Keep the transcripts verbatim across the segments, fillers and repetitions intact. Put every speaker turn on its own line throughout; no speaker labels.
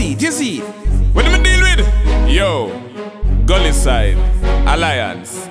see it, you see it.
What am I deal with? Yo, Gully Side Alliance.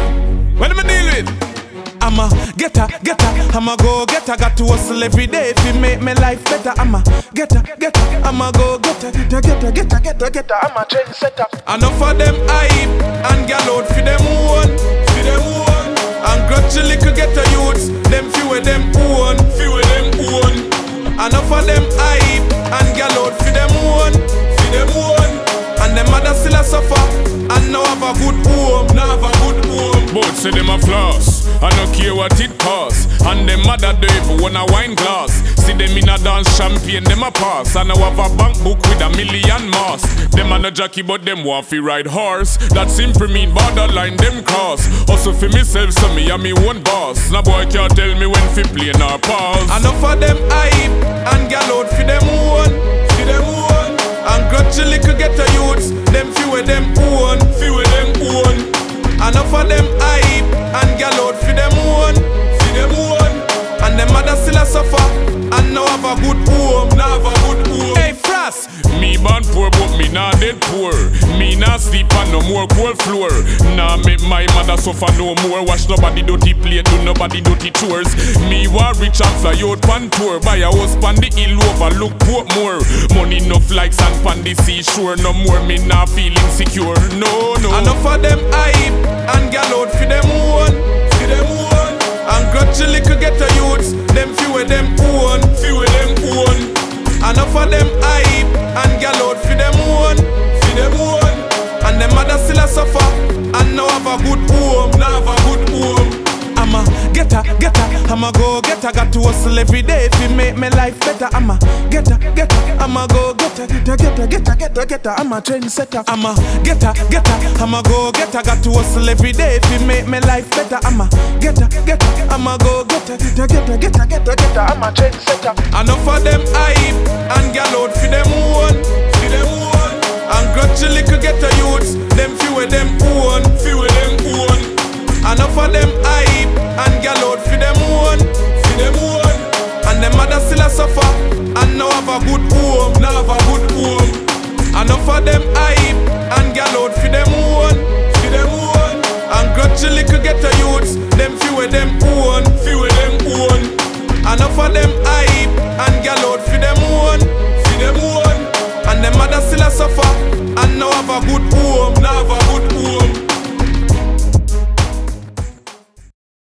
What am I deal with?
I'm a getter, getter, I'm a go getter. Got to hustle every day if it make my life better. I'm a getter, getter, I'm a go getter, getter, getter, getter, getter, getter. I'm a trendsetter. Enough of them hype and gal out for them one, for them one. And grudge little getter youths, them few of them own, few of them own. Enough of them hype and gal out for them one, for them one. And them mother still a suffer and now have a good home, now have a good home.
Both say them a floss, I don't care what it costs. And them mother do even want a wine glass. See them in a dance champagne, them a pass. And now have a bank book with a million mass. Them a no jockey but them want fi ride horse. That simply mean borderline them cross. Also for myself so me a me one boss. No boy can't tell me when fi play nor pause.
Enough of them hype and gal out for them one, for them one. And grudge little getter youths, them few of them own, few of them own. Enough of them hype and gal out for them one, for them one. And them mother still a suffer and now have a good home, now have a good home. Hey Frost,
me born poor but me not dead poor. Me not sleep on no more cold floor. Nah make my mother suffer no more. Wash nobody dirty plate, do nobody dirty chores. Me want rich and fly out pan tour. Buy a house pan the hill overlook Portmore. Money enough like sand pan the seashore. No more me not feel insecure, no no.
Enough of them hype and gal out for them one, for them one. And grudge little getter youths, them few of them own, few of them own. Enough of them hype and gal out for them one, for them one. And them mother still a suffer and now have a good home, now have a good home. I'm a getter, getter, I'm a go getter. Got to hustle every day if it make my life better. I'm a getter, getter, I'm a go getter, getter, getter, getter, getter, getter. I'm a trendsetter. I'm a getter, getter, I'm a go getter. Got to hustle every day if it make my life better. I'm a getter, getter, I'm a go getter, getter, getter, getter, getter, getter. I'm a trendsetter. Enough of them hype and gal out for them one, for them one. And grudge little getter youths, them few of them own, few of them own. Enough of them hype and gal out for them one, for them one. And them mother still a suffer and now have a good home, now have a good home. Enough of them hype and gal out for them one, for them one. And grudge little getter youths, them few of them own, few of them own. Enough of them